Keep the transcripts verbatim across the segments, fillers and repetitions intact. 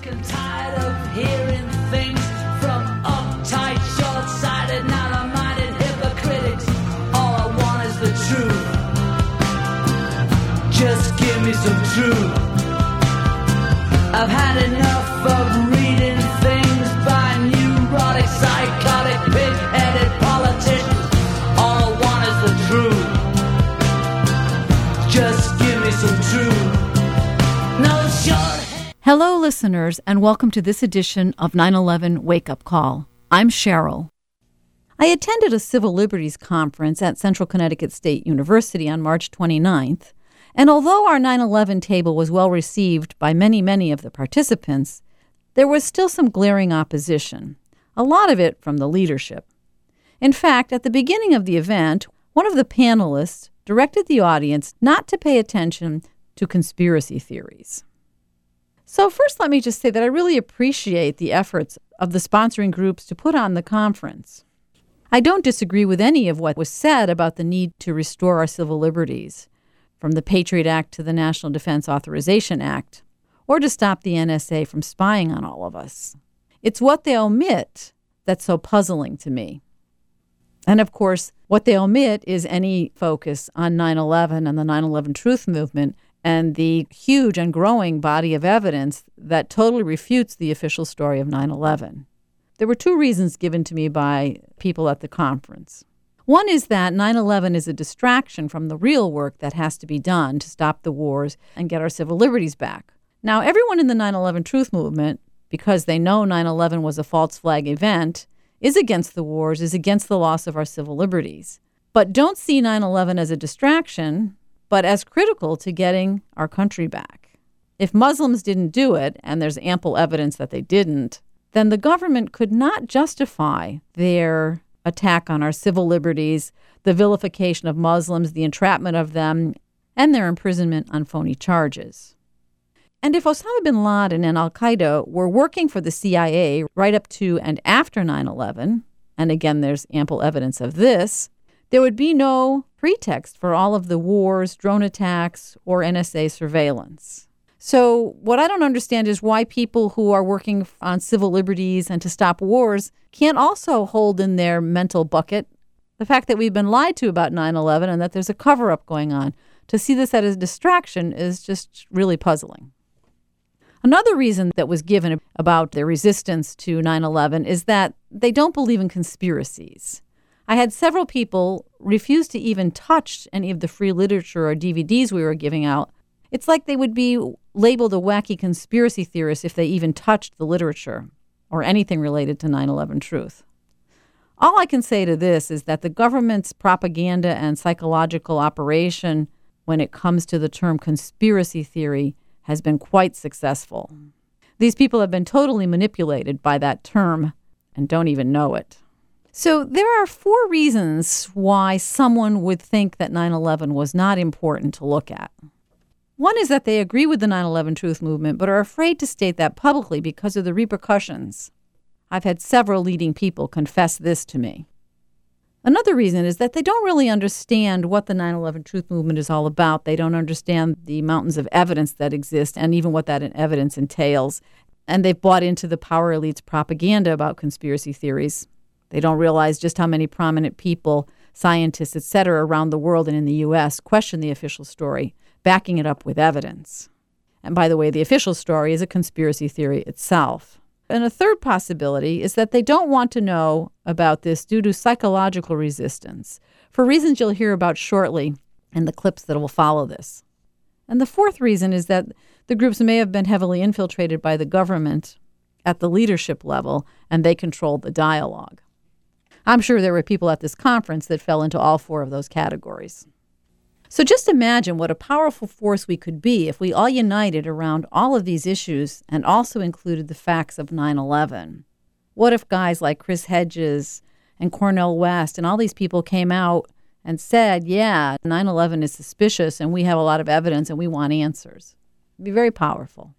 sick and tired of hearing things from uptight, short-sighted, narrow-minded hypocritics. All I want is the truth. Just give me some truth. I've had enough of reading things by neurotic, psychotic, pig-headed politicians. All I want is the truth. Just give me some truth. No short. Hello, listeners, and welcome to this edition of nine eleven Wake Up Call. I'm Cheryl. I attended a civil liberties conference at Central Connecticut State University on March twenty-ninth, and although our nine eleven table was well received by many, many of the participants, there was still some glaring opposition, a lot of it from the leadership. In fact, at the beginning of the event, one of the panelists directed the audience not to pay attention to conspiracy theories. So first, let me just say that I really appreciate the efforts of the sponsoring groups to put on the conference. I don't disagree with any of what was said about the need to restore our civil liberties, from the Patriot Act to the National Defense Authorization Act, or to stop the N S A from spying on all of us. It's what they omit that's so puzzling to me. And of course, what they omit is any focus on nine eleven and the nine eleven Truth Movement and the huge and growing body of evidence that totally refutes the official story of nine eleven. There were two reasons given to me by people at the conference. One is that nine eleven is a distraction from the real work that has to be done to stop the wars and get our civil liberties back. Now, everyone in the nine eleven Truth Movement, because they know nine eleven was a false flag event, is against the wars, is against the loss of our civil liberties. But don't see nine eleven as a distraction, but as critical to getting our country back. If Muslims didn't do it, and there's ample evidence that they didn't, then the government could not justify their attack on our civil liberties, the vilification of Muslims, the entrapment of them, and their imprisonment on phony charges. And if Osama bin Laden and al-Qaeda were working for the C I A right up to and after nine eleven, and again there's ample evidence of this, there would be no pretext for all of the wars, drone attacks, or N S A surveillance. So what I don't understand is why people who are working on civil liberties and to stop wars can't also hold in their mental bucket the fact that we've been lied to about nine eleven and that there's a cover-up going on. To see this as a distraction is just really puzzling. Another reason that was given about their resistance to nine eleven is that they don't believe in conspiracies. I had several people refuse to even touch any of the free literature or D V Ds we were giving out. It's like they would be labeled a wacky conspiracy theorist if they even touched the literature or anything related to nine eleven truth. All I can say to this is that the government's propaganda and psychological operation when it comes to the term conspiracy theory has been quite successful. These people have been totally manipulated by that term and don't even know it. So there are four reasons why someone would think that nine eleven was not important to look at. One is that they agree with the nine eleven Truth Movement, but are afraid to state that publicly because of the repercussions. I've had several leading people confess this to me. Another reason is that they don't really understand what the nine eleven Truth Movement is all about. They don't understand the mountains of evidence that exist and even what that evidence entails. And they've bought into the power elite's propaganda about conspiracy theories. They don't realize just how many prominent people, scientists, et cetera, around the world and in the U S question the official story, backing it up with evidence. And by the way, the official story is a conspiracy theory itself. And a third possibility is that they don't want to know about this due to psychological resistance, for reasons you'll hear about shortly in the clips that will follow this. And the fourth reason is that the groups may have been heavily infiltrated by the government at the leadership level, and they controlled the dialogue. I'm sure there were people at this conference that fell into all four of those categories. So just imagine what a powerful force we could be if we all united around all of these issues and also included the facts of nine eleven. What if guys like Chris Hedges and Cornel West and all these people came out and said, yeah, nine eleven is suspicious and we have a lot of evidence and we want answers? It'd be very powerful.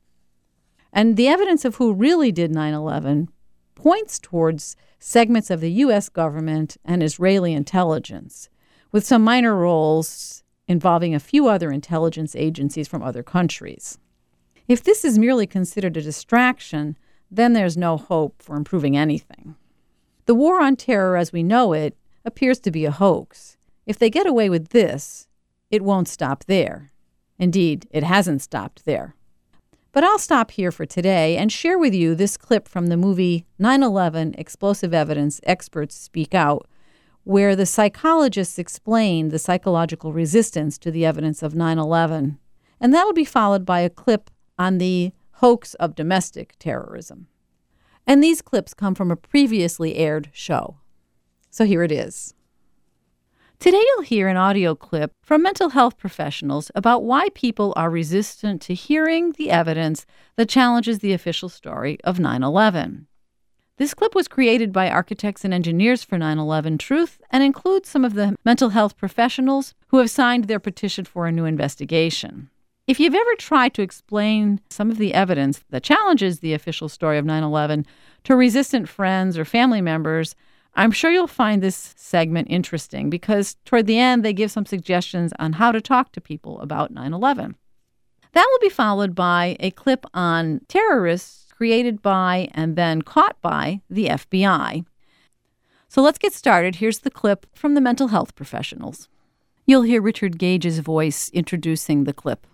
And the evidence of who really did nine eleven points towards segments of the U S government and Israeli intelligence, with some minor roles involving a few other intelligence agencies from other countries. If this is merely considered a distraction, then there's no hope for improving anything. The war on terror as we know it appears to be a hoax. If they get away with this, it won't stop there. Indeed, it hasn't stopped there. But I'll stop here for today and share with you this clip from the movie nine eleven Explosive Evidence Experts Speak Out, where the psychologists explain the psychological resistance to the evidence of nine eleven. And that'll be followed by a clip on the hoax of domestic terrorism. And these clips come from a previously aired show. So here it is. Today you'll hear an audio clip from mental health professionals about why people are resistant to hearing the evidence that challenges the official story of nine eleven. This clip was created by architects and engineers for nine eleven Truth and includes some of the mental health professionals who have signed their petition for a new investigation. If you've ever tried to explain some of the evidence that challenges the official story of nine eleven to resistant friends or family members, I'm sure you'll find this segment interesting because toward the end they give some suggestions on how to talk to people about nine eleven. That will be followed by a clip on terrorists created by and then caught by the F B I. So let's get started. Here's the clip from the mental health professionals. You'll hear Richard Gage's voice introducing the clip.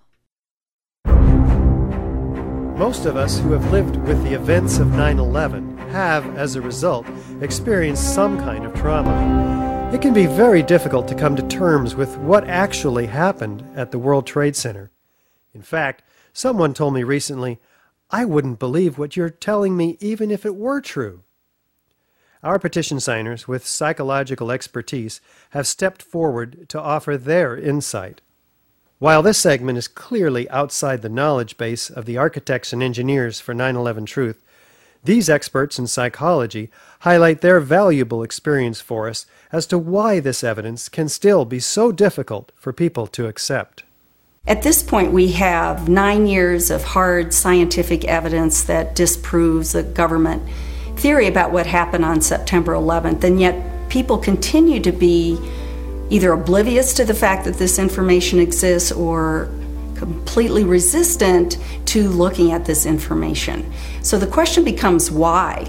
Most of us who have lived with the events of nine eleven have, as a result, experienced some kind of trauma. It can be very difficult to come to terms with what actually happened at the World Trade Center. In fact, someone told me recently, "I wouldn't believe what you're telling me even if it were true." Our petition signers with psychological expertise have stepped forward to offer their insight. While this segment is clearly outside the knowledge base of the architects and engineers for nine eleven Truth, these experts in psychology highlight their valuable experience for us as to why this evidence can still be so difficult for people to accept. At this point, we have nine years of hard scientific evidence that disproves the government theory about what happened on September eleventh, and yet people continue to be either oblivious to the fact that this information exists or completely resistant to looking at this information. So the question becomes why?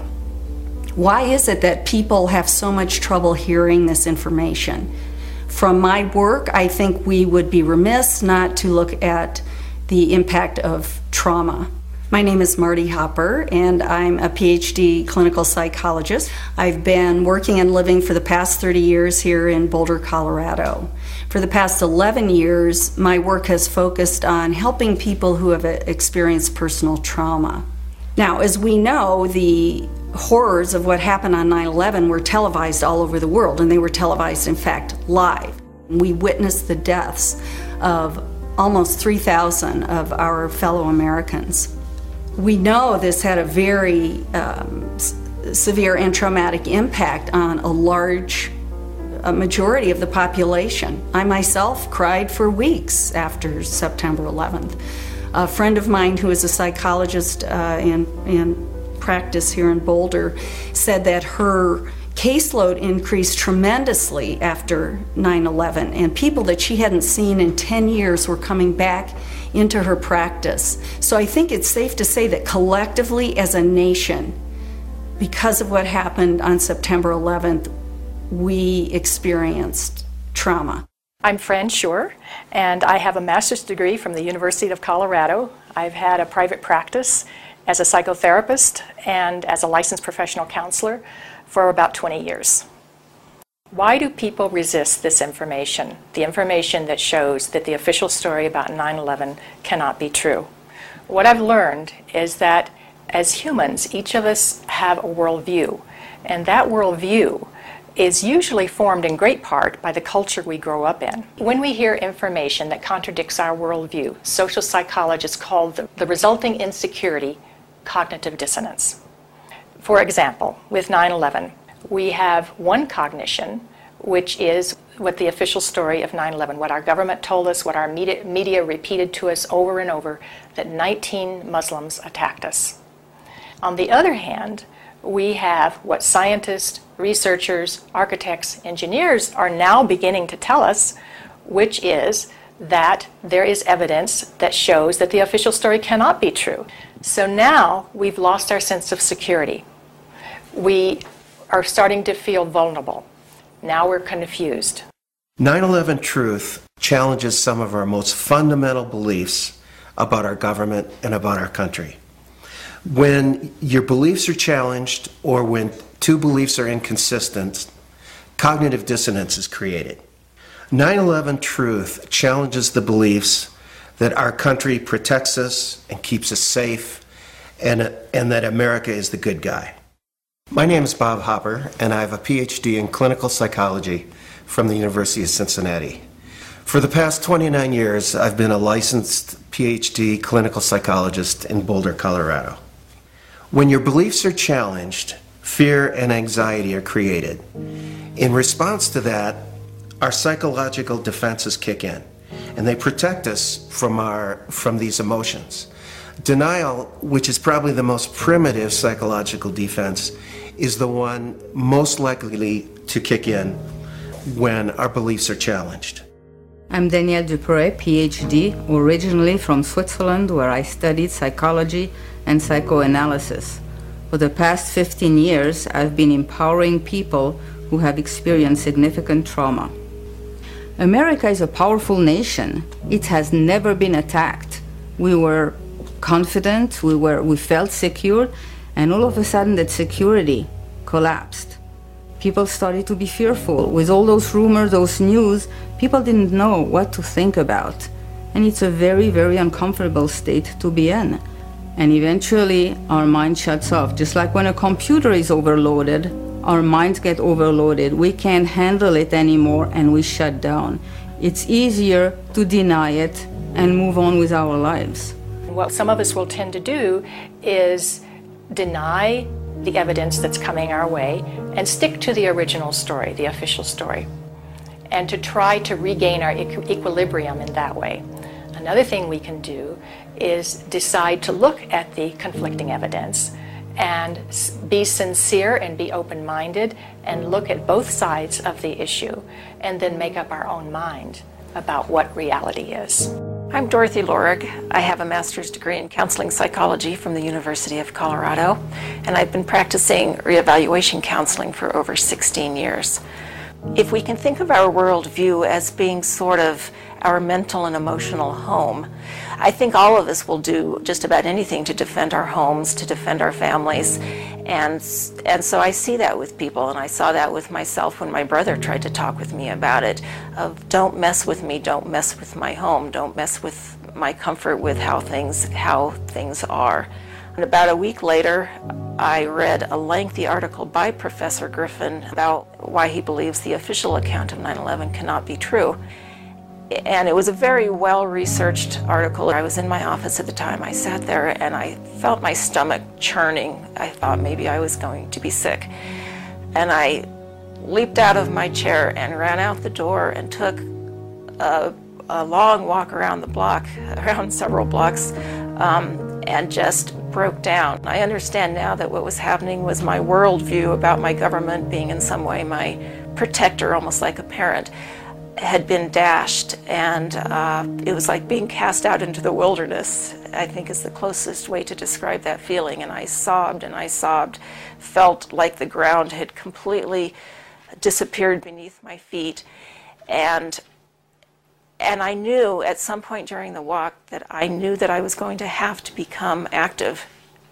Why is it that people have so much trouble hearing this information? From my work, I think we would be remiss not to look at the impact of trauma. My name is Marty Hopper, and I'm a P H D clinical psychologist. I've been working and living for the past thirty years here in Boulder, Colorado. For the past eleven years, my work has focused on helping people who have experienced personal trauma. Now, as we know, the horrors of what happened on nine eleven were televised all over the world, and they were televised, in fact, live. We witnessed the deaths of almost three thousand of our fellow Americans. We know this had a very um, s- severe and traumatic impact on a large a majority of the population. I myself cried for weeks after September eleventh. A friend of mine who is a psychologist uh, in, in practice here in Boulder said that her caseload increased tremendously after nine eleven, and people that she hadn't seen in ten years were coming back into her practice. So I think it's safe to say that collectively as a nation, because of what happened on September eleventh, we experienced trauma. I'm Fran Schur, and I have a master's degree from the University of Colorado. I've had a private practice as a psychotherapist and as a licensed professional counselor for about twenty years. Why do people resist this information, the information that shows that the official story about nine eleven cannot be true? What I've learned is that as humans, each of us have a worldview, and that worldview is usually formed in great part by the culture we grow up in. When we hear information that contradicts our worldview, social psychologists call the, the resulting insecurity cognitive dissonance. For example, with nine eleven, we have one cognition, which is what the official story of nine eleven, what our government told us, what our media, media repeated to us over and over, that nineteen Muslims attacked us. On the other hand, we have what scientists, researchers, architects, engineers are now beginning to tell us, which is that there is evidence that shows that the official story cannot be true. So now we've lost our sense of security. We are starting to feel vulnerable. Now we're confused. nine eleven Truth challenges some of our most fundamental beliefs about our government and about our country. When your beliefs are challenged, or when two beliefs are inconsistent, cognitive dissonance is created. nine eleven Truth challenges the beliefs that our country protects us and keeps us safe, and, and that America is the good guy. My name is Bob Hopper, and I have a P H D in clinical psychology from the University of Cincinnati. For the past twenty-nine years, I've been a licensed P H D clinical psychologist in Boulder, Colorado. When your beliefs are challenged, fear and anxiety are created. In response to that, our psychological defenses kick in, and they protect us from our from these emotions. Denial, which is probably the most primitive psychological defense, is the one most likely to kick in when our beliefs are challenged. I'm Danielle Dupré, P H D, originally from Switzerland, where I studied psychology and psychoanalysis. For the past fifteen years, I've been empowering people who have experienced significant trauma. America is a powerful nation. It has never been attacked. We were confident, we were, we felt secure, and all of a sudden that security collapsed. People started to be fearful. With all those rumors, those news, people didn't know what to think about. And it's a very, very uncomfortable state to be in. And eventually, our mind shuts off. Just like when a computer is overloaded, our minds get overloaded. We can't handle it anymore, and we shut down. It's easier to deny it and move on with our lives. What some of us will tend to do is deny the evidence that's coming our way and stick to the original story, the official story, and to try to regain our equ- equilibrium in that way. Another thing we can do is decide to look at the conflicting evidence and be sincere and be open-minded and look at both sides of the issue and then make up our own mind about what reality is. I'm Dorothy Lorig. I have a master's degree in counseling psychology from the University of Colorado, and I've been practicing reevaluation counseling for over sixteen years. If we can think of our worldview as being sort of our mental and emotional home, I think all of us will do just about anything to defend our homes, to defend our families, and and so I see that with people, and I saw that with myself when my brother tried to talk with me about it, of don't mess with me, don't mess with my home, don't mess with my comfort with how things how things are. And about a week later, I read a lengthy article by Professor Griffin about why he believes the official account of nine eleven cannot be true. And it was a very well-researched article. I was in my office at the time. I sat there and I felt my stomach churning. I thought maybe I was going to be sick. And I leaped out of my chair and ran out the door and took a, a long walk around the block, around several blocks, um, and just broke down. I understand now that what was happening was my worldview about my government being in some way my protector, almost like a parent, had been dashed, and uh, it was like being cast out into the wilderness, I think is the closest way to describe that feeling. And I sobbed and I sobbed, felt like the ground had completely disappeared beneath my feet. And and I knew at some point during the walk that I knew that I was going to have to become active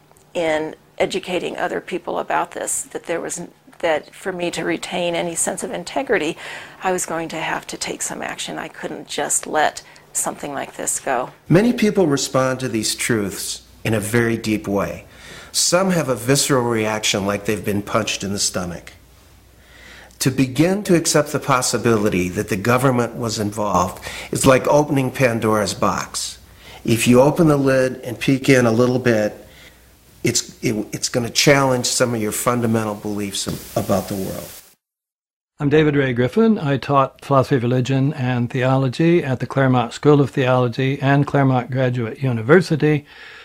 in educating other people about this, that there was that for me to retain any sense of integrity, I was going to have to take some action. I couldn't just let something like this go. Many people respond to these truths in a very deep way. Some have a visceral reaction like they've been punched in the stomach. To begin to accept the possibility that the government was involved is like opening Pandora's box. If you open the lid and peek in a little bit, It's, it, it's going to challenge some of your fundamental beliefs about the world. I'm David Ray Griffin. I taught philosophy of religion and theology at the Claremont School of Theology and Claremont Graduate University.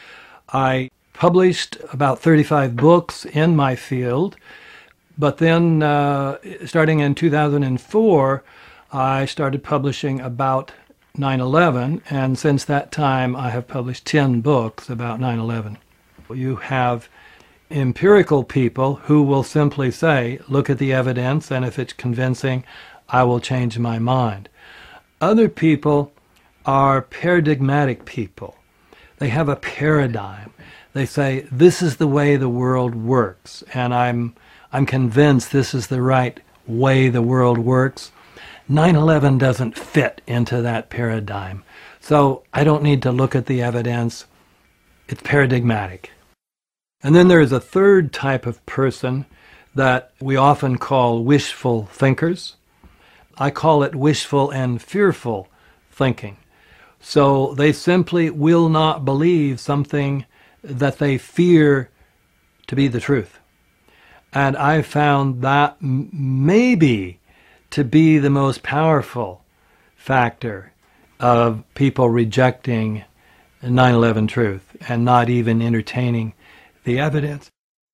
I published about thirty-five books in my field, but then uh, starting in two thousand four, I started publishing about nine eleven, and since that time I have published ten books about nine eleven. You have empirical people who will simply say, look at the evidence, and if it's convincing, I will change my mind. Other people are paradigmatic people. They have a paradigm. They say, this is the way the world works, and I'm I'm convinced this is the right way the world works. nine eleven doesn't fit into that paradigm. So I don't need to look at the evidence. It's paradigmatic. And then there is a third type of person that we often call wishful thinkers. I call it wishful and fearful thinking. So they simply will not believe something that they fear to be the truth. And I found that m- maybe to be the most powerful factor of people rejecting nine eleven truth and not even entertaining the evidence.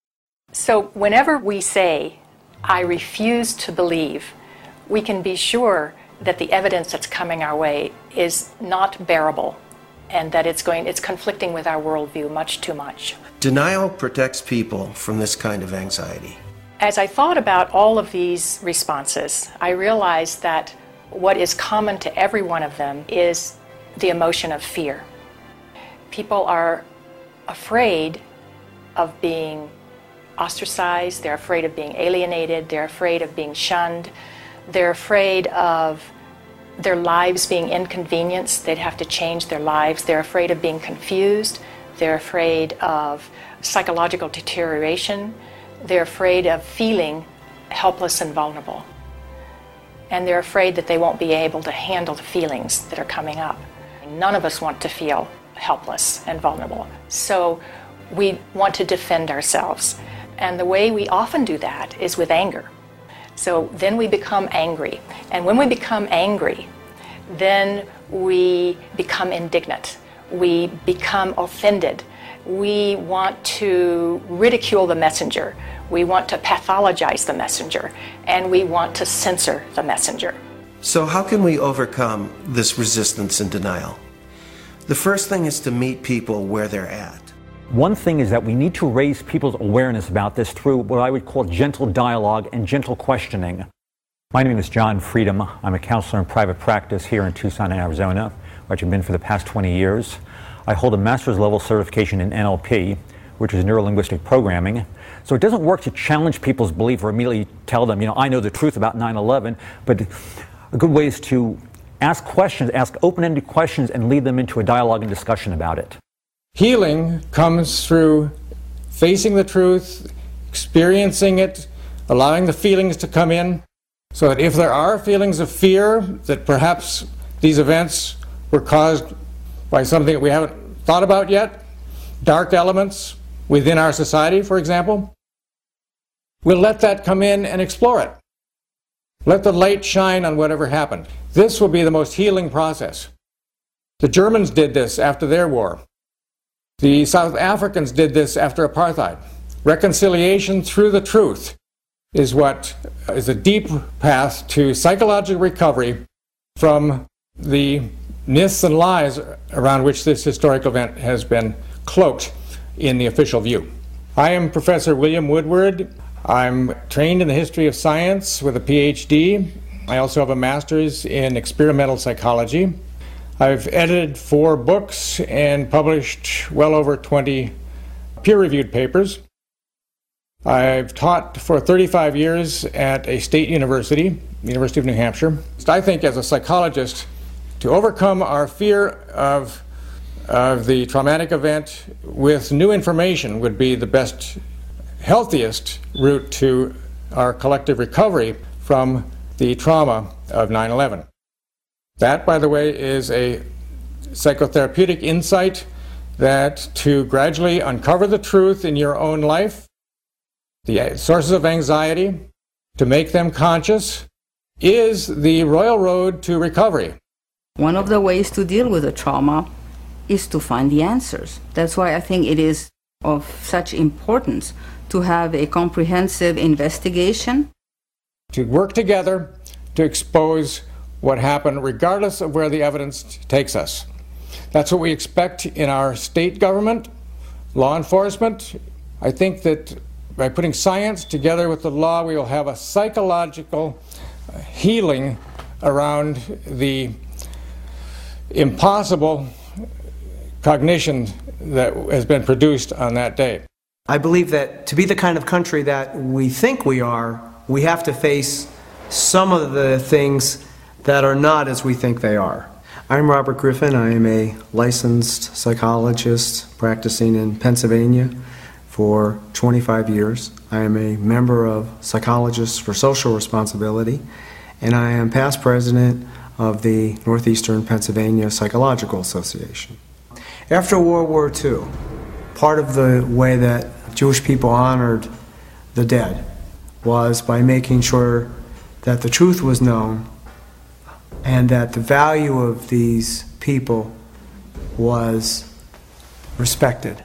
So whenever we say, I refuse to believe, we can be sure that the evidence that's coming our way is not bearable and that it's going, it's conflicting with our worldview much too much. Denial protects people from this kind of anxiety. As I thought about all of these responses, I realized that what is common to every one of them is the emotion of fear. People are afraid of being ostracized, they're afraid of being alienated, they're afraid of being shunned, they're afraid of their lives being inconvenienced, they'd have to change their lives, they're afraid of being confused, they're afraid of psychological deterioration, they're afraid of feeling helpless and vulnerable. And they're afraid that they won't be able to handle the feelings that are coming up. None of us want to feel helpless and vulnerable. So we want to defend ourselves. And the way we often do that is with anger. So then we become angry. And when we become angry, then we become indignant. We become offended. We want to ridicule the messenger. We want to pathologize the messenger. And we want to censor the messenger. So how can we overcome this resistance and denial? The first thing is to meet people where they're at. One thing is that we need to raise people's awareness about this through what I would call gentle dialogue and gentle questioning. My name is John Freedom. I'm a counselor in private practice here in Tucson, Arizona, where I've been for the past twenty years. I hold a master's level certification in N L P, which is neuro-linguistic programming. So it doesn't work to challenge people's belief or immediately tell them, you know, I know the truth about nine eleven, but a good way is to ask questions, ask open-ended questions, and lead them into a dialogue and discussion about it. Healing comes through facing the truth, experiencing it, allowing the feelings to come in, so that if there are feelings of fear that perhaps these events were caused by something that we haven't thought about yet, dark elements within our society, for example, we'll let that come in and explore it. Let the light shine on whatever happened. This will be the most healing process. The Germans did this after their war. The South Africans did this after apartheid. Reconciliation through the truth is what is a deep path to psychological recovery from the myths and lies around which this historic event has been cloaked in the official view. I am Professor William Woodward. I'm trained in the history of science with a P H D. I also have a master's in experimental psychology. I've edited four books and published well over twenty peer-reviewed papers. I've taught for thirty-five years at a state university, University of New Hampshire. I think as a psychologist, to overcome our fear of, of the traumatic event with new information would be the best, healthiest route to our collective recovery from the trauma of nine eleven. That, by the way, is a psychotherapeutic insight that to gradually uncover the truth in your own life, the sources of anxiety, to make them conscious, is the royal road to recovery. One of the ways to deal with the trauma is to find the answers. That's why I think it is of such importance to have a comprehensive investigation. To work together to expose what happened regardless of where the evidence takes us. That's what we expect in our state government, law enforcement. I think that by putting science together with the law, we will have a psychological healing around the impossible cognition that has been produced on that day. I believe that to be the kind of country that we think we are, we have to face some of the things that are not as we think they are. I'm Robert Griffin. I am a licensed psychologist practicing in Pennsylvania for twenty-five years. I am a member of Psychologists for Social Responsibility, and I am past president of the Northeastern Pennsylvania Psychological Association. After World War Two, part of the way that Jewish people honored the dead was by making sure that the truth was known and that the value of these people was respected.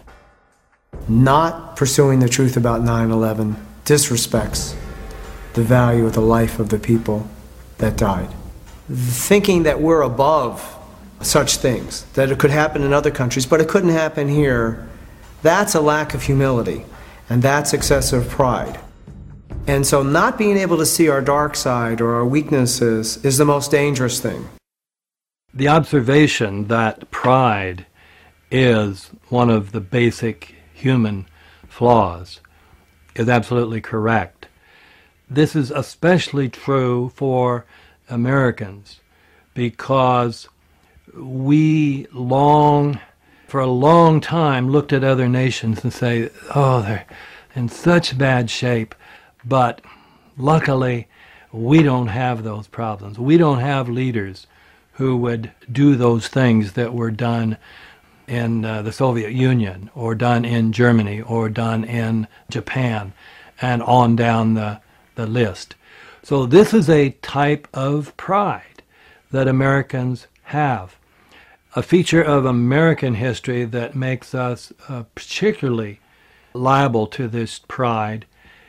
Not pursuing the truth about nine eleven disrespects the value of the life of the people that died. Thinking that we're above such things, that it could happen in other countries, but it couldn't happen here, that's a lack of humility, and that's excessive pride. And so not being able to see our dark side or our weaknesses is the most dangerous thing. The observation that pride is one of the basic human flaws is absolutely correct. This is especially true for Americans because we long, for a long time, looked at other nations and say, oh, they're in such bad shape. But luckily, we don't have those problems. We don't have leaders who would do those things that were done in uh, the Soviet Union, or done in Germany, or done in Japan, and on down the, the list. So this is a type of pride that Americans have. A feature of American history that makes us uh, particularly liable to this pride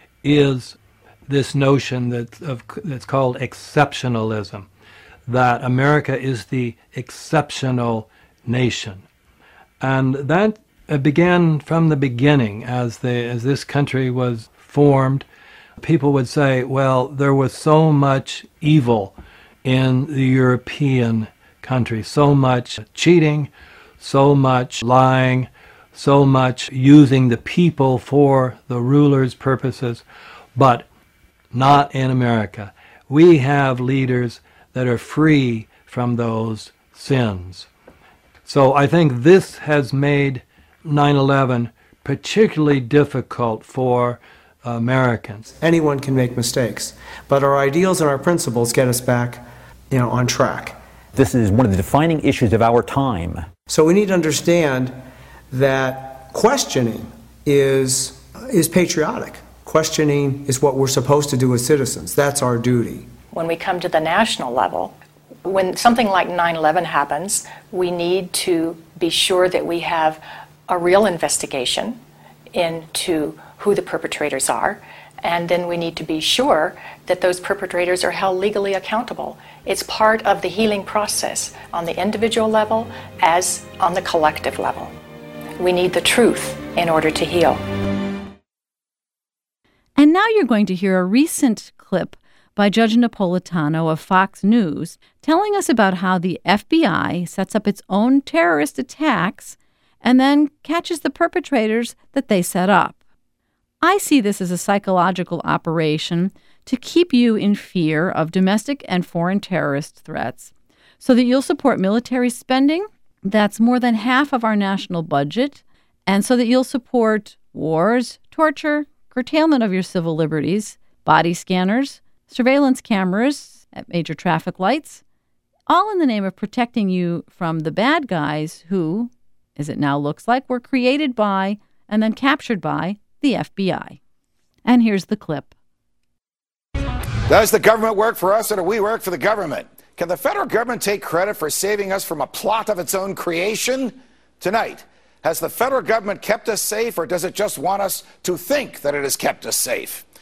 is this notion that of, that's called exceptionalism, that America is the exceptional nation. And that began from the beginning as, the, as this country was formed. People would say, well, there was so much evil in the European countries, so much cheating, so much lying, so much using the people for the ruler's purposes, but not in America. We have leaders that are free from those sins. So I think this has made nine eleven particularly difficult for Americans. Anyone can make mistakes, but our ideals and our principles get us back, you know, on track. This is one of the defining issues of our time. So we need to understand that questioning is is patriotic. Questioning is what we're supposed to do as citizens. That's our duty. When we come to the national level, when something like nine eleven happens, we need to be sure that we have a real investigation into who the perpetrators are, and then we need to be sure that those perpetrators are held legally accountable. It's part of the healing process on the individual level as on the collective level. We need the truth in order to heal. And now you're going to hear a recent clip by Judge Napolitano of Fox News telling us about how the F B I sets up its own terrorist attacks and then catches the perpetrators that they set up. I see this as a psychological operation to keep you in fear of domestic and foreign terrorist threats so that you'll support military spending. That's more than half of our national budget. And so that you'll support wars, torture, curtailment of your civil liberties, body scanners, surveillance cameras at major traffic lights, all in the name of protecting you from the bad guys who, as it now looks like, were created by and then captured by the F B I. And here's the clip. Does the government work for us or do we work for the government? Can the federal government take credit for saving us from a plot of its own creation? Tonight, has the federal government kept us safe, or does it just want us to think that it has kept us safe?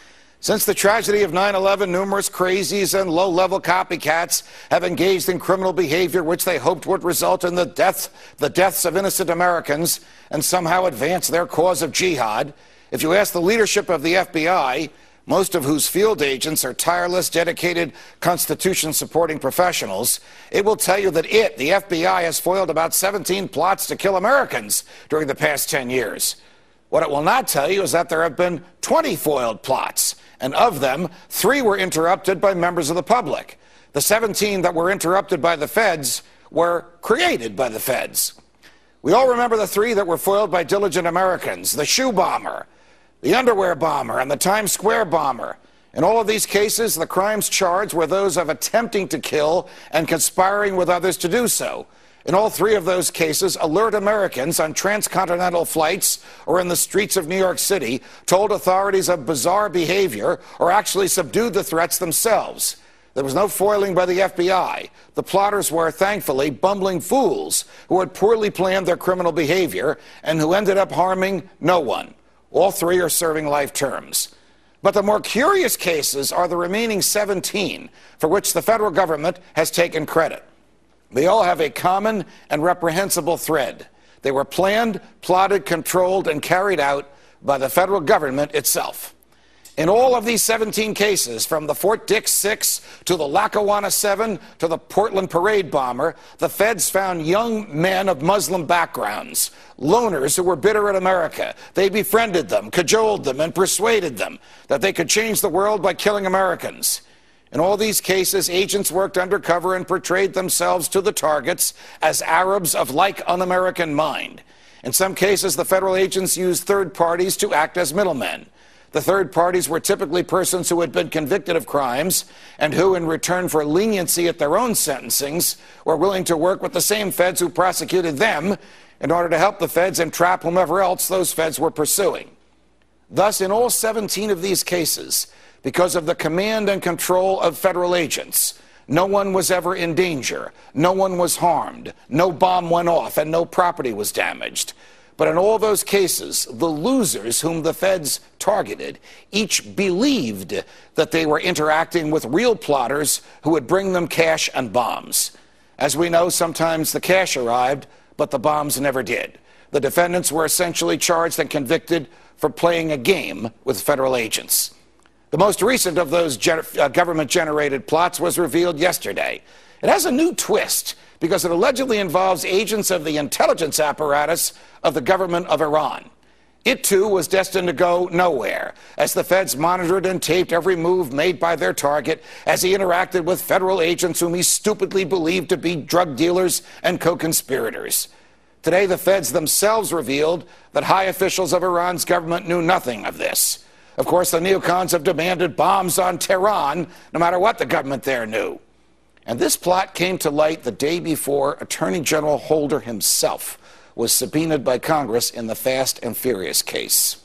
Since the tragedy of nine eleven, numerous crazies and low-level copycats have engaged in criminal behavior which they hoped would result in the death, the deaths of innocent Americans and somehow advance their cause of jihad. If you ask the leadership of the F B I, most of whose field agents are tireless, dedicated, Constitution-supporting professionals, it will tell you that it, the F B I, has foiled about seventeen plots to kill Americans during the past ten years. What it will not tell you is that there have been twenty foiled plots, and of them, three were interrupted by members of the public. The seventeen that were interrupted by the feds were created by the feds. We all remember the three that were foiled by diligent Americans: the shoe bomber, the underwear bomber, and the Times Square bomber. In all of these cases, the crimes charged were those of attempting to kill and conspiring with others to do so. In all three of those cases, alert Americans on transcontinental flights or in the streets of New York City told authorities of bizarre behavior or actually subdued the threats themselves. There was no foiling by the F B I. The plotters were, thankfully, bumbling fools who had poorly planned their criminal behavior and who ended up harming no one. All three are serving life terms. But the more curious cases are the remaining seventeen, for which the federal government has taken credit. They all have a common and reprehensible thread. They were planned, plotted, controlled, and carried out by the federal government itself. In all of these seventeen cases, from the Fort Dix Six to the Lackawanna Seven to the Portland Parade bomber, the feds found young men of Muslim backgrounds, loners who were bitter at America. They befriended them, cajoled them, and persuaded them that they could change the world by killing Americans. In all these cases, agents worked undercover and portrayed themselves to the targets as Arabs of like un-American mind. In some cases, the federal agents used third parties to act as middlemen. The third parties were typically persons who had been convicted of crimes and who, in return for leniency at their own sentencings, were willing to work with the same feds who prosecuted them in order to help the feds entrap whomever else those feds were pursuing. Thus, in all seventeen of these cases, because of the command and control of federal agents, no one was ever in danger, no one was harmed, no bomb went off, and no property was damaged. But in all those cases, the losers whom the feds targeted each believed that they were interacting with real plotters who would bring them cash and bombs. As we know, sometimes the cash arrived, but the bombs never did. The defendants were essentially charged and convicted for playing a game with federal agents. The most recent of those ge- uh, government-generated plots was revealed yesterday. It has a new twist because it allegedly involves agents of the intelligence apparatus of the government of Iran. It, too, was destined to go nowhere, as the feds monitored and taped every move made by their target as he interacted with federal agents whom he stupidly believed to be drug dealers and co-conspirators. Today, the feds themselves revealed that high officials of Iran's government knew nothing of this. Of course, the neocons have demanded bombs on Tehran, no matter what the government there knew. And this plot came to light the day before Attorney General Holder himself was subpoenaed by Congress in the Fast and Furious case.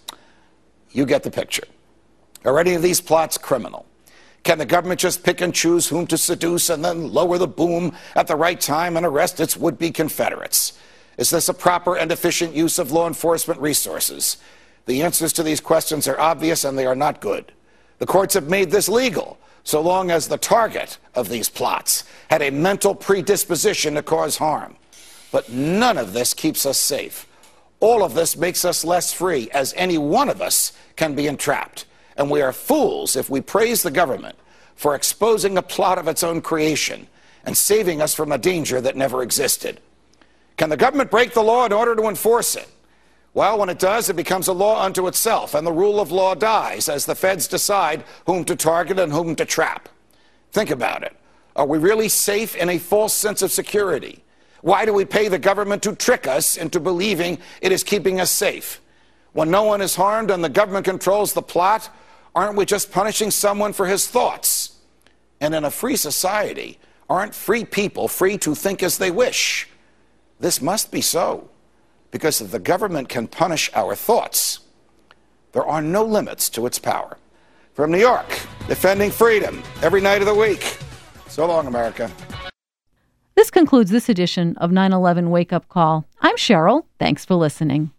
You get the picture. Are any of these plots criminal? Can the government just pick and choose whom to seduce and then lower the boom at the right time and arrest its would-be Confederates? Is this a proper and efficient use of law enforcement resources? The answers to these questions are obvious, and they are not good. The courts have made this legal, so long as the target of these plots had a mental predisposition to cause harm. But none of this keeps us safe. All of this makes us less free, as any one of us can be entrapped. And we are fools if we praise the government for exposing a plot of its own creation and saving us from a danger that never existed. Can the government break the law in order to enforce it? Well, when it does, it becomes a law unto itself, and the rule of law dies as the feds decide whom to target and whom to trap. Think about it. Are we really safe in a false sense of security? Why do we pay the government to trick us into believing it is keeping us safe? When no one is harmed and the government controls the plot, aren't we just punishing someone for his thoughts? And in a free society, aren't free people free to think as they wish? This must be so. Because if the government can punish our thoughts, there are no limits to its power. From New York, defending freedom every night of the week. So long, America. This concludes this edition of nine eleven Wake Up Call. I'm Cheryl. Thanks for listening.